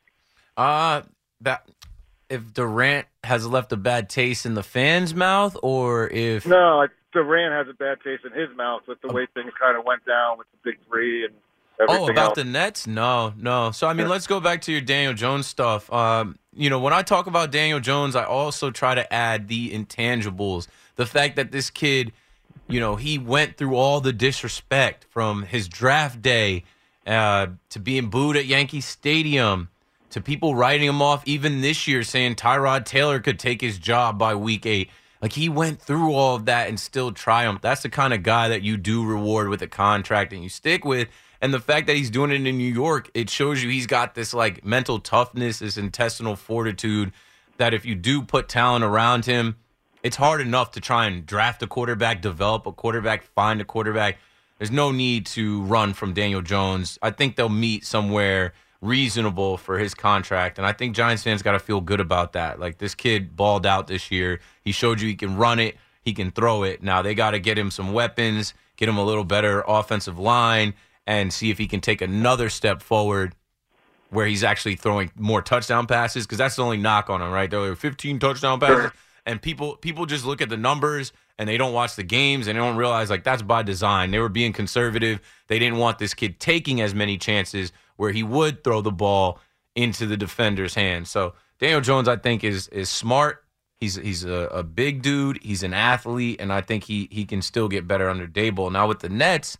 Speaker 8: Uh, that if Durant has left a bad taste in the fans' mouth, or if
Speaker 14: No, like Durant has a bad taste in his mouth with the way things kind of went down with the big three and everything
Speaker 8: oh about
Speaker 14: else.
Speaker 8: the Nets, no, no. So I mean, let's go back to your Daniel Jones stuff. Um, you know, when I talk about Daniel Jones, I also try to add the intangibles, the fact that this kid. You know, he went through all the disrespect from his draft day uh, to being booed at Yankee Stadium to people writing him off even this year saying Tyrod Taylor could take his job by week eight. Like, he went through all of that and still triumphed. That's the kind of guy that you do reward with a contract and you stick with. And the fact that he's doing it in New York, it shows you he's got this, like, mental toughness, this intestinal fortitude that if you do put talent around him, it's hard enough to try and draft a quarterback, develop a quarterback, find a quarterback. There's no need to run from Daniel Jones. I think they'll meet somewhere reasonable for his contract, and I think Giants fans got to feel good about that. Like, this kid balled out this year. He showed you he can run it, he can throw it. Now they got to get him some weapons, get him a little better offensive line, and see if he can take another step forward where he's actually throwing more touchdown passes, because that's the only knock on him, right? There were fifteen touchdown passes. And people people just look at the numbers and they don't watch the games and they don't realize, like, that's by design. They were being conservative. They didn't want this kid taking as many chances where he would throw the ball into the defender's hands. So Daniel Jones, I think, is is smart. He's he's a, a big dude. He's an athlete, and I think he he can still get better under Dable. Now with the Nets,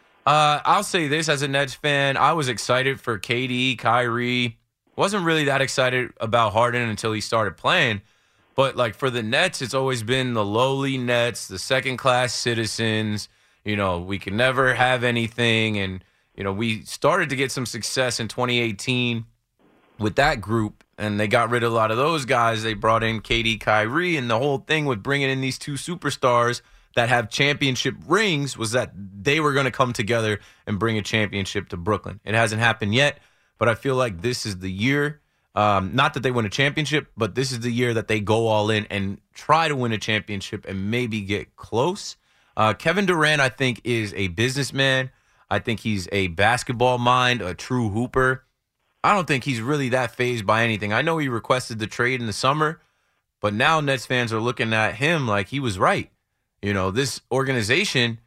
Speaker 8: uh, I'll say this as a Nets fan, I was excited for K D, Kyrie. Wasn't really that excited about Harden until he started playing. But, like, for the Nets, it's always been the lowly Nets, the second-class citizens. You know, we can never have anything. And, you know, we started to get some success in twenty eighteen with that group, and they got rid of a lot of those guys. They brought in K D, Kyrie, and the whole thing with bringing in these two superstars that have championship rings was that they were going to come together and bring a championship to Brooklyn. It hasn't happened yet, but I feel like this is the year. Um, not that they win a championship, but this is the year that they go all in and try to win a championship and maybe get close. Uh, Kevin Durant, I think, is a businessman. I think he's a basketball mind, a true hooper. I don't think he's really that fazed by anything. I know he requested the trade in the summer, but now Nets fans are looking at him like he was right. You know, this organization,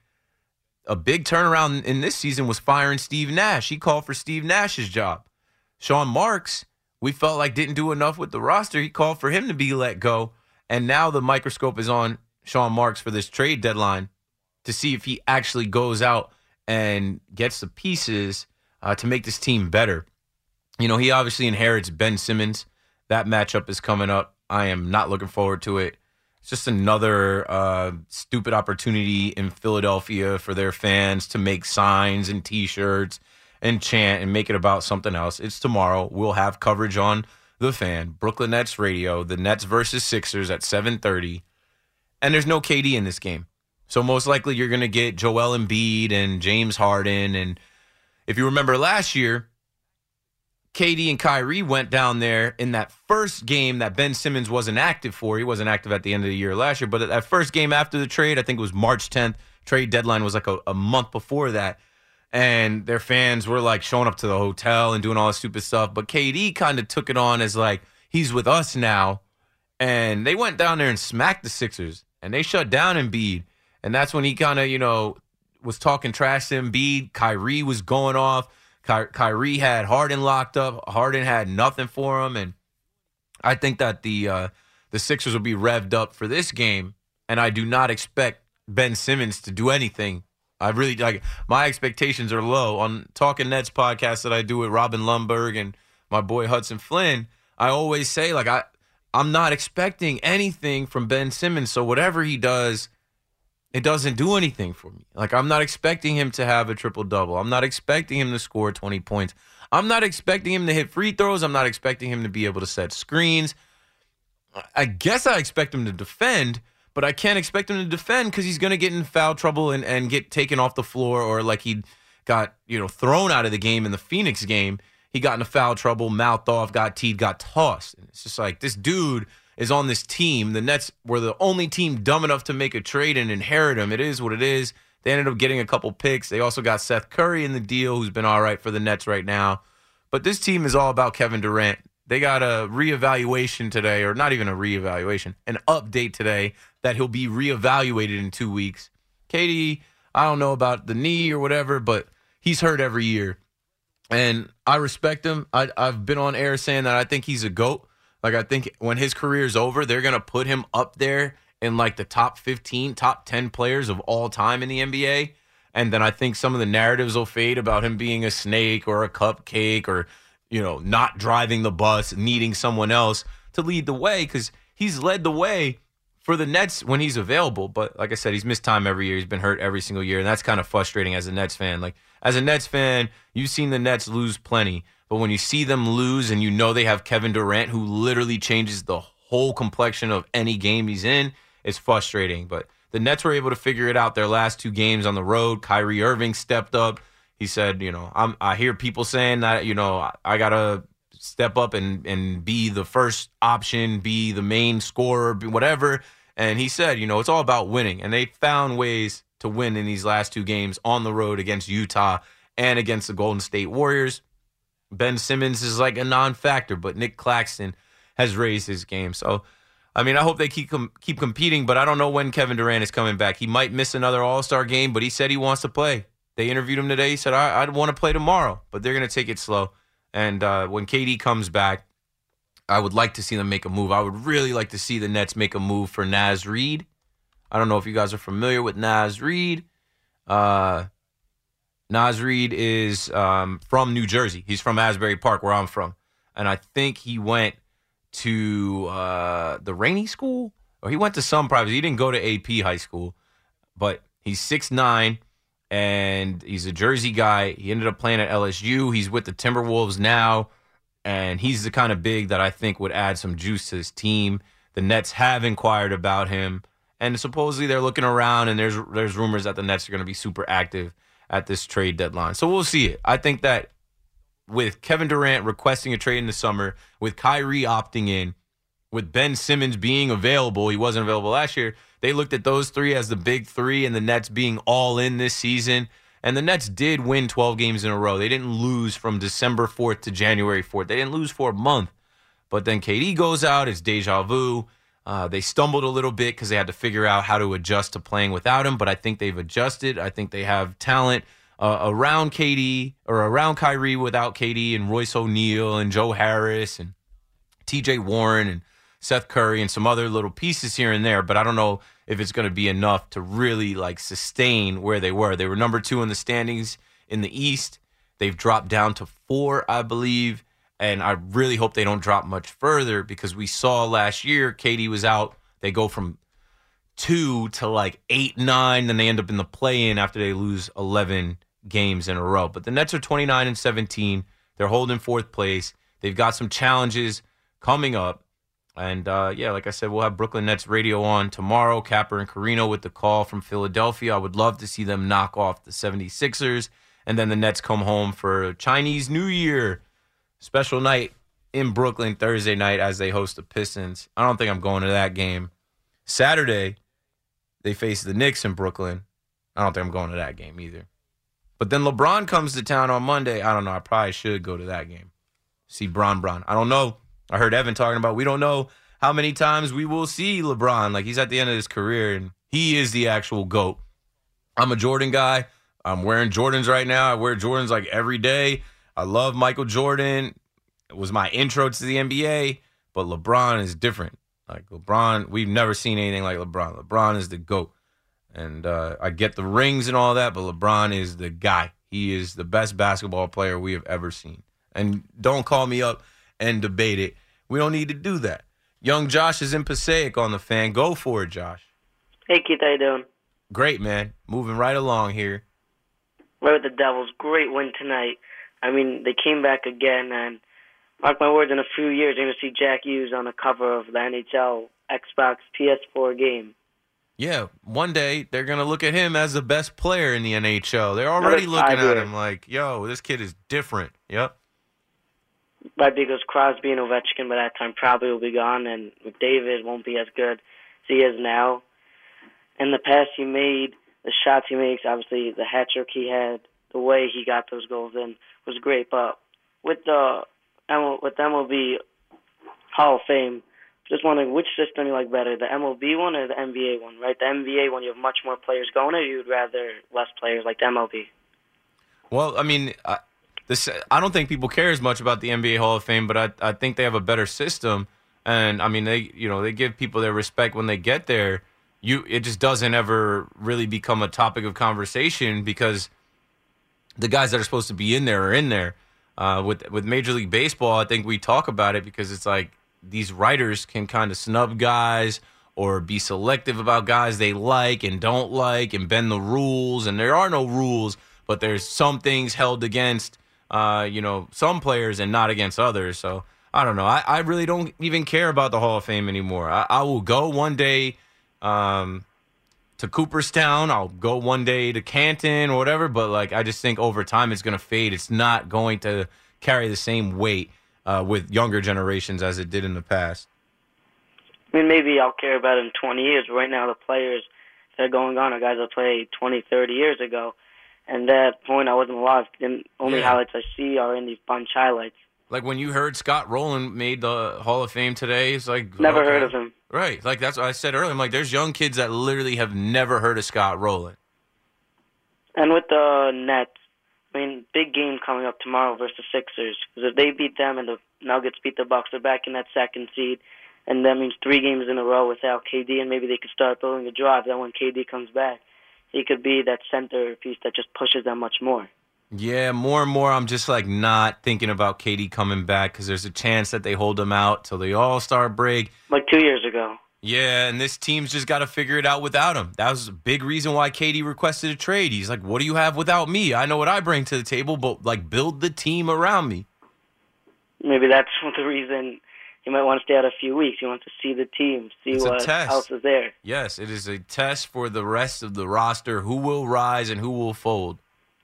Speaker 8: a big turnaround in this season was firing Steve Nash. He called for Steve Nash's job. Sean Marks, we felt like didn't do enough with the roster. He called for him to be let go. And now the microscope is on Sean Marks for this trade deadline to see if he actually goes out and gets the pieces uh, to make this team better. You know, he obviously inherits Ben Simmons. That matchup is coming up. I am not looking forward to it. It's just another uh, stupid opportunity in Philadelphia for their fans to make signs and T-shirts and chant and make it about something else. It's tomorrow. We'll have coverage on The Fan, Brooklyn Nets radio, the Nets versus Sixers at seven thirty. And there's no K D in this game. So most likely you're going to get Joel Embiid and James Harden. And if you remember last year, K D and Kyrie went down there in that first game that Ben Simmons wasn't active for. He wasn't active at the end of the year last year. But at that first game after the trade, I think it was March tenth, trade deadline was like a, a month before that. And their fans were like showing up to the hotel and doing all this stupid stuff. But K D kind of took it on as like, he's with us now. And they went down there and smacked the Sixers. And they shut down Embiid. And that's when he kind of, you know, was talking trash to Embiid. Kyrie was going off. Ky- Kyrie had Harden locked up. Harden had nothing for him. And I think that the uh, the Sixers will be revved up for this game. And I do not expect Ben Simmons to do anything. I really, like, my expectations are low. On Talking Nets podcast that I do with Robin Lundberg and my boy Hudson Flynn, I always say, like, I, I'm not expecting anything from Ben Simmons. So whatever he does, it doesn't do anything for me. Like, I'm not expecting him to have a triple-double. I'm not expecting him to score twenty points. I'm not expecting him to hit free throws. I'm not expecting him to be able to set screens. I guess I expect him to defend, but I can't expect him to defend because he's going to get in foul trouble and, and get taken off the floor, or like he got, you know, thrown out of the game in the Phoenix game. He got into foul trouble, mouthed off, got teed, got tossed. And it's just like, this dude is on this team. The Nets were the only team dumb enough to make a trade and inherit him. It is what it is. They ended up getting a couple picks. They also got Seth Curry in the deal, who's been all right for the Nets right now. But this team is all about Kevin Durant. They got a reevaluation today, or not even a reevaluation, an update today that he'll be reevaluated in two weeks. K D, I don't know about the knee or whatever, but he's hurt every year. And I respect him. I, I've been on air saying that I think he's a GOAT. Like, I think when his career's over, they're going to put him up there in, like, the top fifteen, top ten players of all time in the N B A. And then I think some of the narratives will fade about him being a snake or a cupcake or, you know, not driving the bus, needing someone else to lead the way, because he's led the way for the Nets when he's available. But like I said, he's missed time every year. He's been hurt every single year, and that's kind of frustrating as a Nets fan. Like, as a Nets fan, you've seen the Nets lose plenty. But when you see them lose and you know they have Kevin Durant, who literally changes the whole complexion of any game he's in, it's frustrating. But the Nets were able to figure it out their last two games on the road. Kyrie Irving stepped up. He said, you know, I'm, I hear people saying that, you know, I, I got to step up and, and be the first option, be the main scorer, be whatever. And he said, you know, it's all about winning. And they found ways to win in these last two games on the road against Utah and against the Golden State Warriors. Ben Simmons is like a non-factor, but Nick Claxton has raised his game. So, I mean, I hope they keep com- keep competing, but I don't know when Kevin Durant is coming back. He might miss another All-Star game, but he said he wants to play. They interviewed him today. He said, I- I'd want to play tomorrow, but they're going to take it slow. And uh, when K D comes back, I would like to see them make a move. I would really like to see the Nets make a move for Naz Reid. I don't know if you guys are familiar with Naz Reid. Uh, Naz Reid is um, from New Jersey. He's from Asbury Park, where I'm from. And I think he went to uh, the Rainey School, or he went to some private. He didn't go to A P High School, but he's six nine, and he's a Jersey guy. He ended up playing at L S U. He's with the Timberwolves now, and he's the kind of big that I think would add some juice to his team. The Nets have inquired about him, and supposedly they're looking around, and there's there's rumors that the Nets are going to be super active at this trade deadline. So we'll see it. I think that with Kevin Durant requesting a trade in the summer, with Kyrie opting in, with Ben Simmons being available, he wasn't available last year, they looked at those three as the big three, and the Nets being all in this season. And the Nets did win twelve games in a row. They didn't lose from December fourth to January fourth. They didn't lose for a month. But then K D goes out. It's deja vu. Uh, they stumbled a little bit because they had to figure out how to adjust to playing without him. But I think they've adjusted. I think they have talent uh, around K D or around Kyrie without K D and Royce O'Neal and Joe Harris and T J Warren and Seth Curry and some other little pieces here and there, but I don't know if it's going to be enough to really like sustain where they were. They were number two in the standings in the East. They've dropped down to four, I believe, and I really hope they don't drop much further because we saw last year K D was out. They go from two to like eight, nine, then they end up in the play-in after they lose eleven games in a row. But the Nets are twenty-nine and seventeen. They're holding fourth place. They've got some challenges coming up. And, uh, yeah, like I said, we'll have Brooklyn Nets radio on tomorrow. Capper and Carino with the call from Philadelphia. I would love to see them knock off the seventy-sixers. And then the Nets come home for Chinese New Year. Special night in Brooklyn Thursday night as they host the Pistons. I don't think I'm going to that game. Saturday, they face the Knicks in Brooklyn. I don't think I'm going to that game either. But then LeBron comes to town on Monday. I don't know. I probably should go to that game. See Bron Bron. I don't know. I heard Evan talking about we don't know how many times we will see LeBron. Like, he's at the end of his career, and he is the actual GOAT. I'm a Jordan guy. I'm wearing Jordans right now. I wear Jordans, like, every day. I love Michael Jordan. It was my intro to the N B A, but LeBron is different. Like, LeBron, we've never seen anything like LeBron. LeBron is the GOAT. And uh, I get the rings and all that, but LeBron is the guy. He is the best basketball player we have ever seen. And don't call me up and debate it. We don't need to do that. Young Josh is in Passaic on the Fan. Go for it, Josh.
Speaker 15: Hey, Keith, how you doing?
Speaker 8: Great, man. Moving right along here.
Speaker 15: Right with the Devils. Great win tonight. I mean, they came back again, and mark my words, in a few years, you're going to see Jack Hughes on the cover of the N H L Xbox P S four game.
Speaker 8: Yeah, one day they're going to look at him as the best player in the N H L. They're already looking at him like, yo, this kid is different. Yep.
Speaker 15: Right, because Crosby and Ovechkin by that time probably will be gone, and McDavid won't be as good as he is now. In the past, he made the shots he makes, obviously the hat trick he had, the way he got those goals in was great. But with the with the M L B Hall of Fame, just wondering which system you like better, the M L B one or the N B A one, right? The N B A one, you have much more players going, or you'd rather less players like the M L B?
Speaker 8: Well, I mean, I, this I don't think people care as much about the N B A Hall of Fame, but I I think they have a better system, and I mean they you know they give people their respect when they get there. You it just doesn't ever really become a topic of conversation because the guys that are supposed to be in there are in there. Uh, with with Major League Baseball, I think we talk about it because it's like these writers can kind of snub guys or be selective about guys they like and don't like and bend the rules. And there are no rules, but there's some things held against, uh, you know, some players and not against others. So I don't know. I, I really don't even care about the Hall of Fame anymore. I, I will go one day um, to Cooperstown. I'll go one day to Canton or whatever. But like, I just think over time it's going to fade. It's not going to carry the same weight uh, with younger generations as it did in the past.
Speaker 15: I mean, maybe I'll care about it in twenty years. Right now, the players that are going on are guys that played twenty, thirty years ago. And at that point, I wasn't alive. The only
Speaker 8: Yeah.
Speaker 15: highlights I see are in these bunch highlights.
Speaker 8: Like when you heard Scott Rowland made the Hall of Fame today, it's like
Speaker 15: Never
Speaker 8: okay.
Speaker 15: heard of him.
Speaker 8: Right, like that's what I said earlier. I'm like, there's young kids that literally have never heard of Scott Rowland.
Speaker 15: And with the Nets, I mean, big game coming up tomorrow versus the Sixers. Because if they beat them and the Nuggets beat the Bucks, they're back in that second seed. And that means three games in a row without K D, and maybe they could start building a drive. Then when K D comes back, he could be that center piece that just pushes them much more.
Speaker 8: Yeah, more and more I'm just like not thinking about K D coming back because there's a chance that they hold him out till the All-Star break.
Speaker 15: Like two years ago.
Speaker 8: Yeah, and this team's just got to figure it out without him. That was a big reason why K D requested a trade. He's like, what do you have without me? I know what I bring to the table, but like build the team around me.
Speaker 15: Maybe that's the reason he might want to stay out a few weeks. He wants to see the team, see
Speaker 8: It's a
Speaker 15: what
Speaker 8: test.
Speaker 15: else is there.
Speaker 8: Yes, it is a test for the rest of the roster, who will rise and who will fold.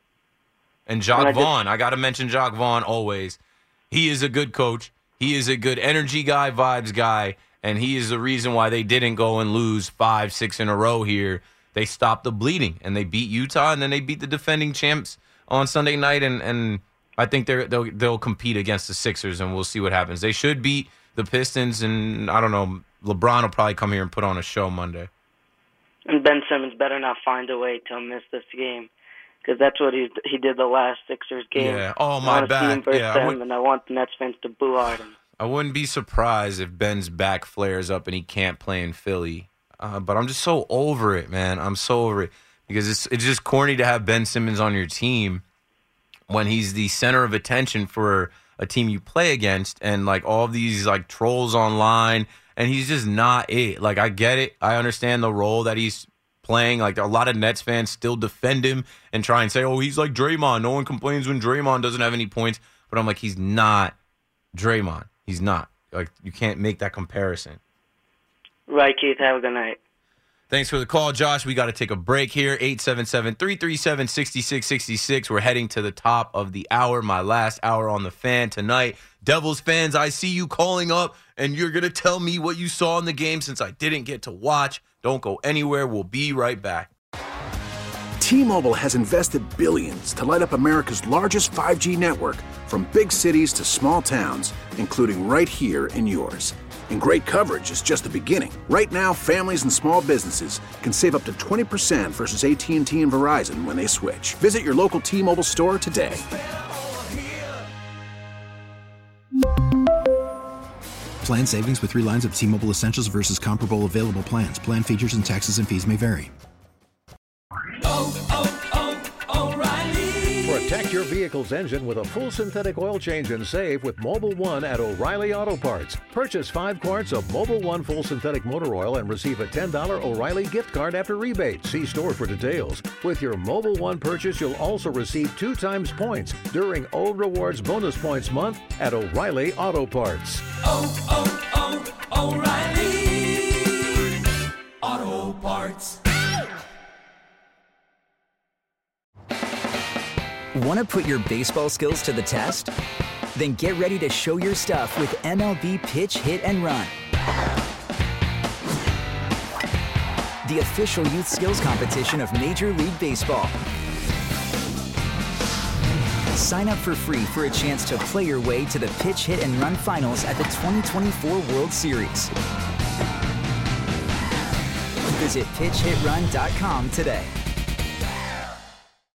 Speaker 8: And Jacques
Speaker 15: And I just-
Speaker 8: Vaughn, I got to mention Jacques Vaughn always. He is a good coach. He is a good energy guy, vibes guy, and he is the reason why they didn't go and lose five, six in a row here. They stopped the bleeding, and they beat Utah, and then they beat the defending champs on Sunday night, and, and I think they're, they'll, they'll compete against the Sixers, and we'll see what happens. They should beat the Pistons, and I don't know, LeBron will probably come here and put on a show Monday.
Speaker 15: And Ben Simmons better not find a way to miss this game. because that's what he he did the last Sixers game.
Speaker 8: Yeah. Oh,
Speaker 15: I
Speaker 8: my
Speaker 15: wanna see
Speaker 8: bad.
Speaker 15: him versus
Speaker 8: Yeah, I
Speaker 15: them,
Speaker 8: would-
Speaker 15: and I want the Nets fans to boo hard.
Speaker 8: I wouldn't be surprised if Ben's back flares up and he can't play in Philly. Uh, but I'm just so over it, man. I'm so over it because it's it's just corny to have Ben Simmons on your team when he's the center of attention for a team you play against, and like all these like trolls online, and he's just not it. Like, I get it. I understand the role that he's playing. Like, a lot of Nets fans still defend him and try and say, oh, he's like Draymond. No one complains when Draymond doesn't have any points. But I'm like, he's not Draymond. He's not. Like, you can't make that comparison.
Speaker 15: Right, Keith. Have a good night.
Speaker 8: Thanks for the call, Josh. We got to take a break here. eight seven seven, three three seven, six six six six. We're heading to the top of the hour, my last hour on the Fan tonight. Devils fans, I see you calling up, and you're going to tell me what you saw in the game since I didn't get to watch. Don't go anywhere. We'll be right back.
Speaker 4: T-Mobile has invested billions to light up America's largest five G network, from big cities to small towns, including right here in yours. And great coverage is just the beginning. Right now, families and small businesses can save up to twenty percent versus A T and T and Verizon when they switch. Visit your local T-Mobile store today.
Speaker 5: Plan savings with three lines of T-Mobile Essentials versus comparable available plans. Plan features and taxes and fees may vary.
Speaker 16: Protect your vehicle's engine with a full synthetic oil change and save with Mobil one at O'Reilly Auto Parts. Purchase five quarts of Mobil one full synthetic motor oil and receive a ten dollars O'Reilly gift card after rebate. See store for details. With your Mobil one purchase, you'll also receive two times points during O Rewards Bonus Points Month at O'Reilly Auto Parts.
Speaker 17: Oh, oh, oh, O'Reilly Auto Parts.
Speaker 6: Want to put your baseball skills to the test? Then get ready to show your stuff with M L B Pitch Hit and Run, the official youth skills competition of Major League Baseball. Sign up for free for a chance to play your way to the Pitch Hit and Run finals at the twenty twenty-four World Series. Visit pitch hit run dot com today.